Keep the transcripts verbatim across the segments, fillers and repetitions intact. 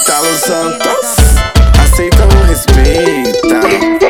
Italo Santos, aceita ou respeita.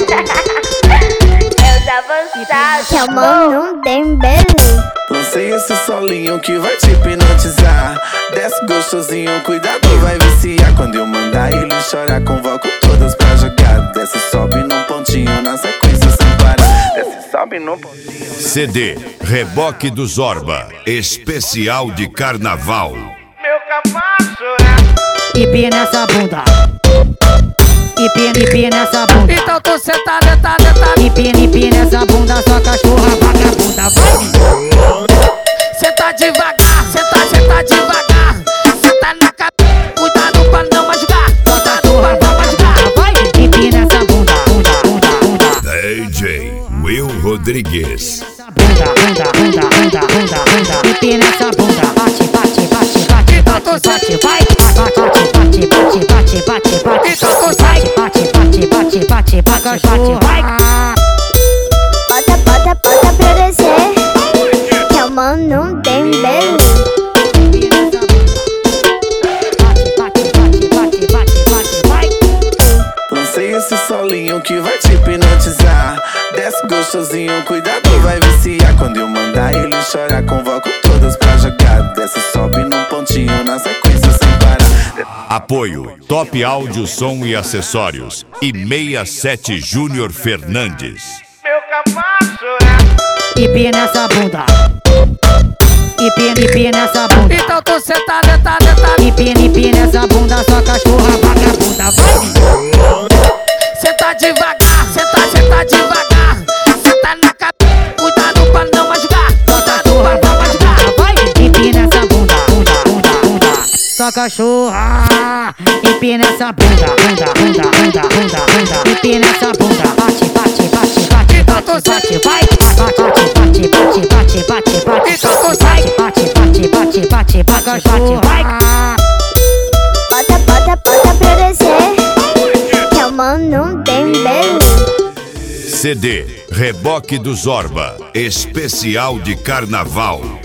Eu tava Que o mano tem beleza. Lancei esse solinho que vai te hipnotizar. Desce gostosinho, cuidado, vai viciar. Quando eu mandar ele chorar, convoco todas pra jogar. Desce, sobe num pontinho, na sequência sem parar. Desce, sobe num pontinho. C D Reboque do Zorba, especial de carnaval. Meu Camacho é Hippie nessa bunda, hippie, hippie nessa bunda. Então tu senta, senta, senta. Hippie, hippie nessa bunda, só cachorra vagabunda. Vai! Senta devagar, senta, senta devagar. Senta na cabeça, cuidado pra não machucar. Cuidado pra não machucar. Vai! Hippie nessa bunda, bunda, bunda, bunda. D J Will Rodrigues. Bunda, bunda, bunda, bunda, bunda, bunda. Hippie nessa bunda, bate, bate, bate, bate, bate, bate, vai! Bate, bate, bate, bate, bate, bate, Então tu bate, bate, bate, bate, bate, bate, bate, vai! Bota, bota, bota pra descer. Que o mano tem beleza. Lancei esse solinho que vai te hipnotizar. Desce gostosinho, cuidado, vai viciar. Quando eu mandar ele chorar, convoco todas pra jogar. Desce, sobe num pontinho, na sequência sem parar. Apoio Top Áudio, Som e Acessórios e sessenta e sete Júnior Fernandes. Meu Camacho é Hippie nessa bunda, hippie, hippie nessa bunda. Então tu senta, senta, senta. Hippie, hippie nessa bunda, só cachorra vagabunda. Vai! Senta devagar, senta, senta devagar. Senta na cabeça, cuidado pra não machucar. Cuidado pra não machucar. Vai! Hippie nessa bunda, bunda, bunda, bunda. Só cachorra. Hippie nessa bunda, bunda, bunda, bunda, bunda, bunda. Hippie nessa bunda, bate, bate, bate, bate, bate, bate, vai! Bate, bate, bate, bate, bate, bate, bate, bate, bate, bate, bate, bate, bate, vai! Bota, bota, bota pra descer. Que o mano tem beleza. C D Reboque do Zorba, especial de carnaval.